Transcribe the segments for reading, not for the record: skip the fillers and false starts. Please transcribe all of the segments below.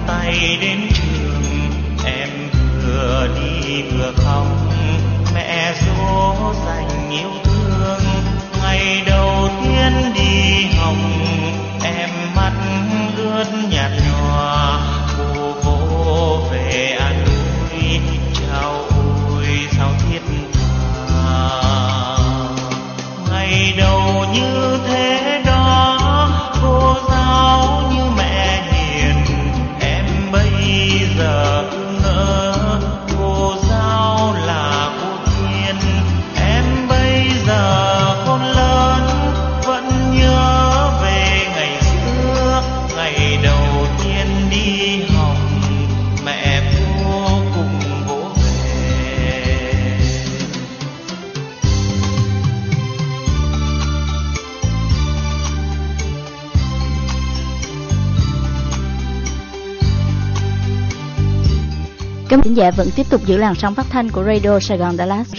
tay đến trường, em vừa đi vừa khóc, mẹ dỗ dành yêu thương. Ngày đầu tiên đi học, em mắt ướt nhạt nhòa, cô vỗ về an ủi, chào ôi sao thiết tha. Ngày đầu như thế đó, cô giáo như mẹ hiền, em bây giờ cứ ngỡ cô giáo là cô thiên. Em bây giờ khôn lớn vẫn nhớ về ngày xưa, ngày đầu tiên đi học, mẹ vô cùng vỗ về. Các bạn thính giả vẫn tiếp tục giữ làn sóng phát thanh của Radio Sài Gòn Dallas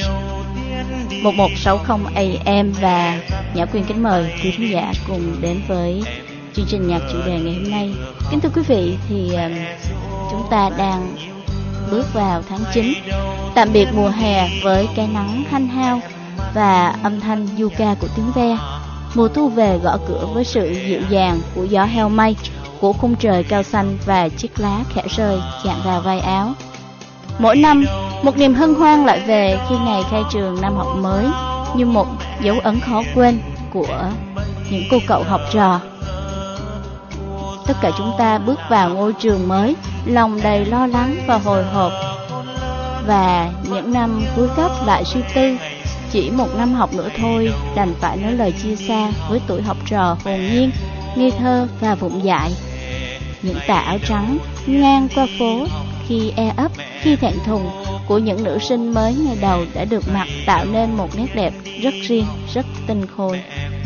1160 AM, và Nhã Quyên kính mời quý thính giả cùng đến với chương trình nhạc chủ đề ngày hôm nay. Kính thưa quý vị, thì chúng ta đang bước vào tháng 9, tạm biệt mùa hè với cái nắng hanh hao và âm thanh du ca của tiếng ve. Mùa thu về gõ cửa với sự dịu dàng của gió heo mây, của khung trời cao xanh và chiếc lá khẽ rơi chạm vào vai áo. Mỗi năm, một niềm hân hoan lại về khi ngày khai trường năm học mới, như một dấu ấn khó quên của những cô cậu học trò. Tất cả chúng ta bước vào ngôi trường mới, lòng đầy lo lắng và hồi hộp. Và những năm cuối cấp lại suy tư, chỉ một năm học nữa thôi, đành phải nói lời chia xa với tuổi học trò hồn nhiên, ngây thơ và vụng dại. Những tà áo trắng ngang qua phố, khi e ấp, khi thẹn thùng của những nữ sinh mới ngày đầu đã được mặc, tạo nên một nét đẹp rất riêng, rất tinh khôi.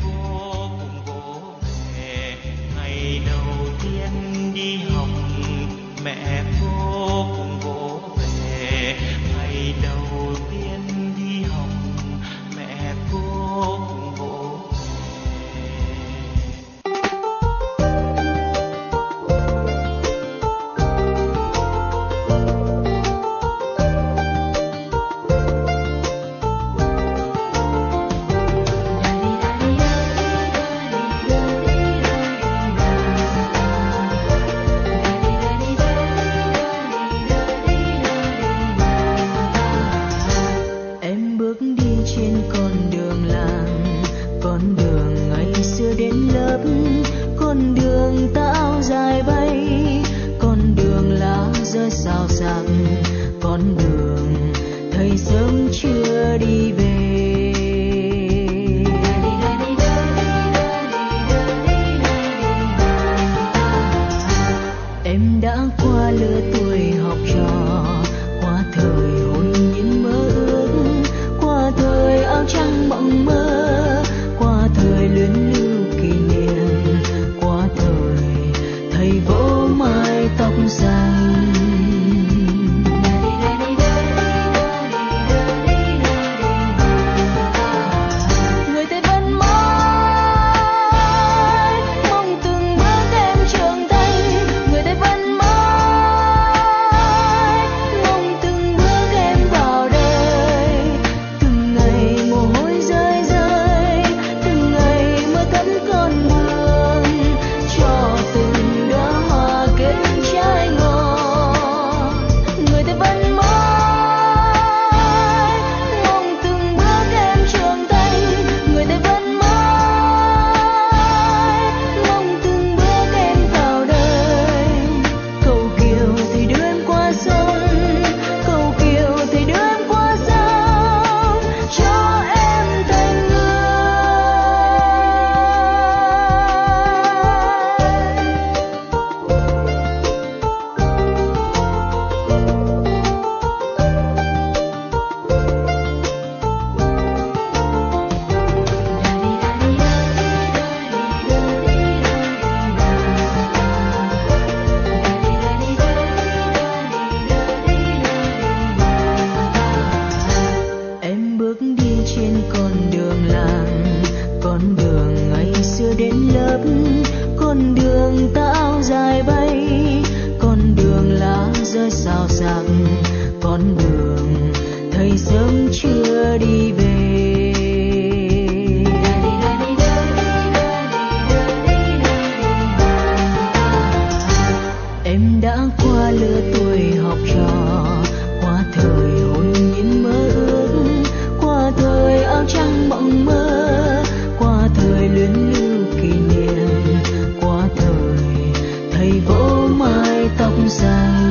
Ngày đầu tiên đi học, mẹ vô cùng vỗ về. Ngày đầu tiên đi học, mẹ vô cùng vỗ cho từng đóa hoa kết trái ngọt. đưa đi về. Em đã qua lứa tuổi học trò, qua thời hồn nhiên mơ ước, qua thời áo trắng mộng mơ, qua thời luyến lưu kỷ niệm, qua thời thầy vỗ mái tóc dài.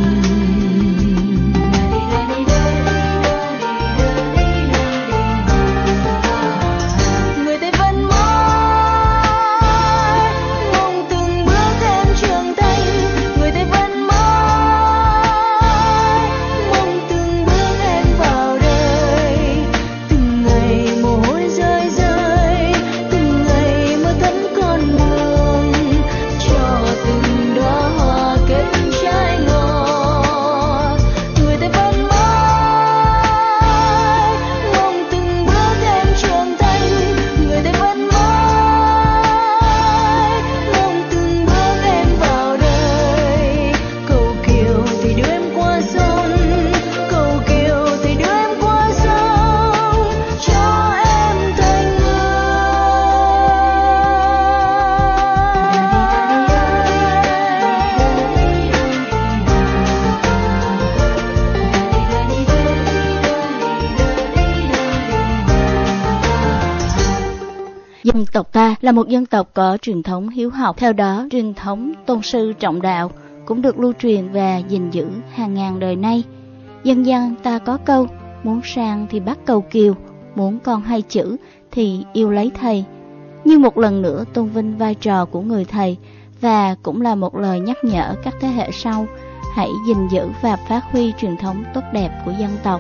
Dân tộc ta là một dân tộc có truyền thống hiếu học, theo đó truyền thống tôn sư trọng đạo cũng được lưu truyền và gìn giữ hàng ngàn đời nay. Dân gian ta có câu, muốn sang thì bắt cầu kiều, muốn con hay chữ thì yêu lấy thầy. Như một lần nữa tôn vinh vai trò của người thầy, và cũng là một lời nhắc nhở các thế hệ sau hãy gìn giữ và phát huy truyền thống tốt đẹp của dân tộc.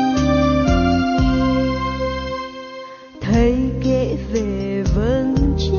Thầy kể về vầng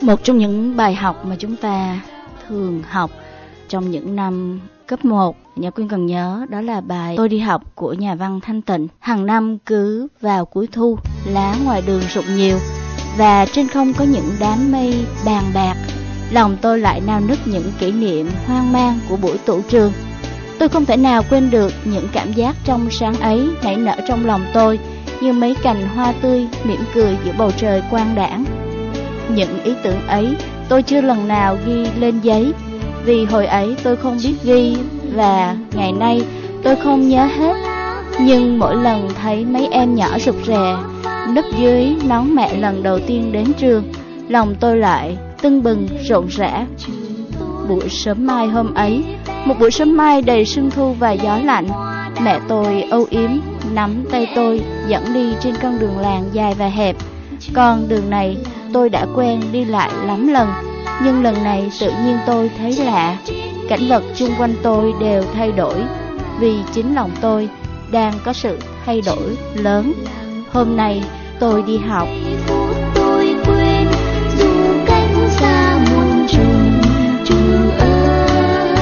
Một trong những bài học mà chúng ta thường học trong những năm cấp 1, Nhã Quyên còn nhớ, đó là bài Tôi đi học của nhà văn Thanh Tịnh. Hàng năm cứ vào cuối thu, lá ngoài đường rụng nhiều và trên không có những đám mây bàn bạc. Lòng tôi lại nao nức những kỷ niệm hoang mang của buổi tủ trường. Tôi không thể nào quên được những cảm giác trong sáng ấy nảy nở trong lòng tôi như mấy cành hoa tươi mỉm cười giữa bầu trời quang đãng. Những ý tưởng ấy tôi chưa lần nào ghi lên giấy, vì hồi ấy tôi không biết ghi và ngày nay tôi không nhớ hết. Nhưng mỗi lần thấy mấy em nhỏ rụt rè nấp dưới nón mẹ lần đầu tiên đến trường, lòng tôi lại tưng bừng rộn rã. Buổi sớm mai hôm ấy, một buổi sớm mai đầy sương thu và gió lạnh, mẹ tôi âu yếm nắm tay tôi dẫn đi trên con đường làng dài và hẹp. Con đường này tôi đã quen đi lại lắm lần, nhưng lần này tự nhiên tôi thấy lạ. Cảnh vật chung quanh tôi đều thay đổi, vì chính lòng tôi đang có sự thay đổi lớn. Hôm nay tôi đi học. Tôi quên dù cách xa muôn trùng trường ơi,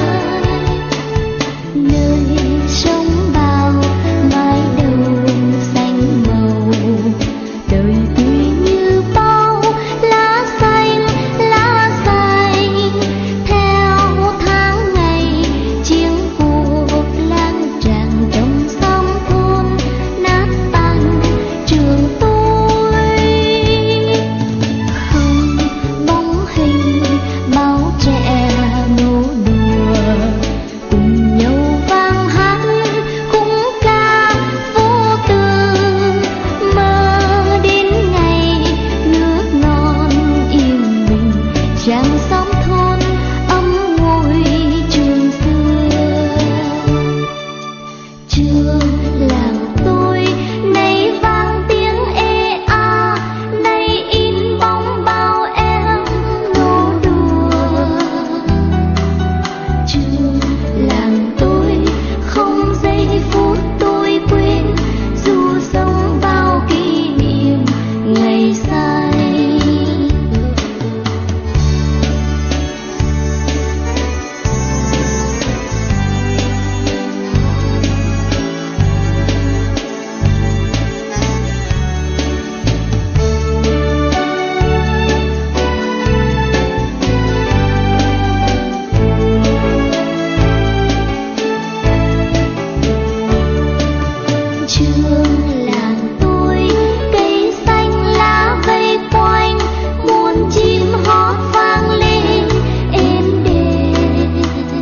nơi sống bao mái đầu xanh màu, đời tươi như bao lá xanh theo tháng ngày, chiếng cuộc lang tràng trong xóm thôn nát tan trường tôi. Không bóng hình bao trẻ nô đùa cùng nhau vang hát khúc ca vô tư, mơ đến ngày nước non yên bình trang xóm thôn ấm ngôi trường xưa. Trường làng tôi nay vang tiếng ê a, nay in bóng bao em nô đùa. Trường làng tôi không giây phút tôi quên, dù sống bao kỷ niệm ngày say. Trường làng tôi cây xanh lá vây quanh, muôn chim hót vang lên êm đềm.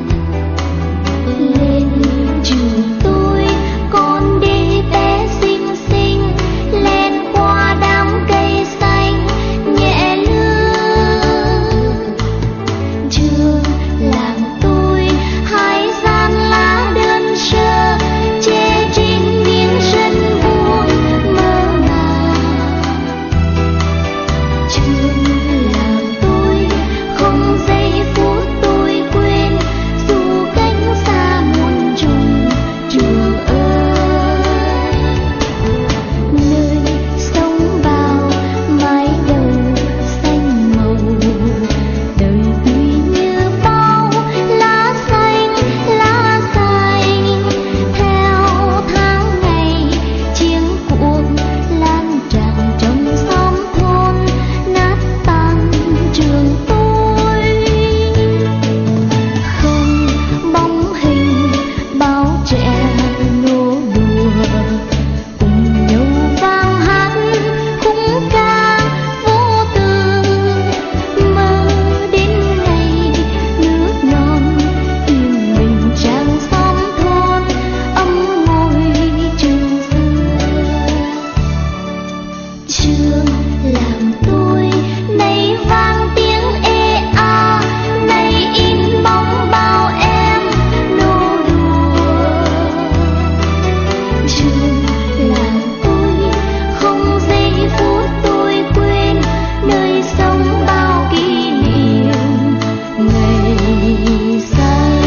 Lên trường tôi con đi bé xinh xinh, len qua đám cây xanh nhẹ lướt. Trường làng tôi hai gian lá đơn sơ che trên miếng sân vuông mơ màng. Trường làng tôi không giây phút tôi quên, dù cách xa muôn trùng trường ơi, nơi sống bao mái đầu xanh màu, đời tươi như bao lá xanh theo tháng ngày, chiếng cuộc lang tràng trong xóm thôn nát tan trường tôi. Không bóng hình bao trẻ nô đùa cùng nhau vang hát khúc ca vô tư, mơ đến ngày nước non yên bình trang xóm thôn ấm ngôi trường xưa. Trường làng tôi nay vang tiếng ê a, nay in bóng bao em nô đùa. Trường làng tôi không giây phút tôi quên, nơi sống bao kỷ niệm ngày say.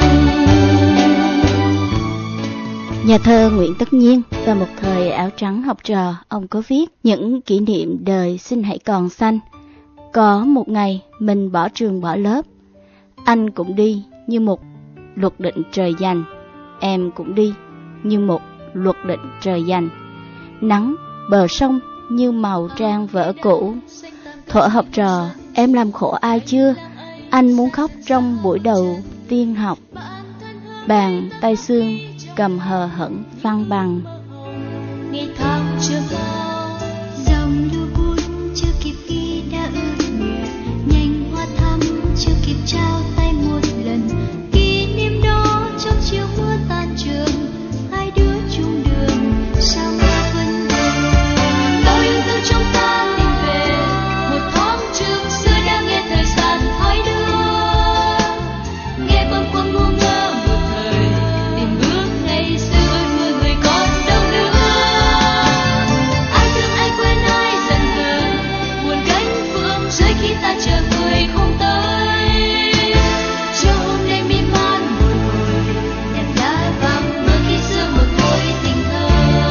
Nhà thơ Nguyễn Tất Nhiên và một thời áo trắng học trò, ông có viết những kỷ niệm đời xin hãy còn xanh. Có một ngày mình bỏ trường bỏ lớp, anh cũng đi như một luật định trời dành, em cũng đi như một luật định trời dành. Nắng bờ sông như màu trang vở cũ. Thuở học trò em làm khổ ai chưa? Anh muốn khóc trong buổi đầu tiên học. Bàn tay xương cầm hờ hững văn bằng. Ngày tháng chưa bao, dòng lưu buốt chưa kịp ghi đã ướt nhẹ, nhành hoa thắm chưa kịp trao tay một lần. Kỷ niệm đó trong chiều mưa tan trường, hai đứa chung đường sao mưa vẫn về. Bao yêu thương trong ta tìm về một thoáng trường xưa, đang nghe thời gian hai đứa nghe bâng khuâng ngu ngơ một thời, tìm bước ngày xưa người người còn đâu nữa. Ai thương ai quên ai dần dần, buồn gánh phương rơi khi ta chờ người không tới. Chiều hôm nay mi man một hồi, đèn lá vàng mưa khi xưa một mối tình thơ.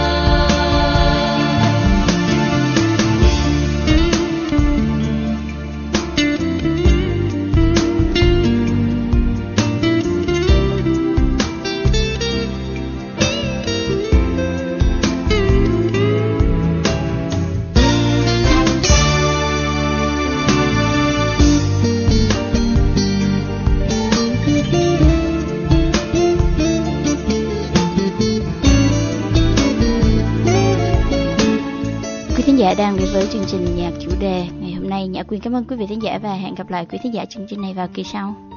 Quý thính giả đang đến với chương trình nhạc chủ đề ngày hôm nay. Nhã Quyên cảm ơn quý vị thính giả và hẹn gặp lại quý thính giả chương trình này vào kỳ sau.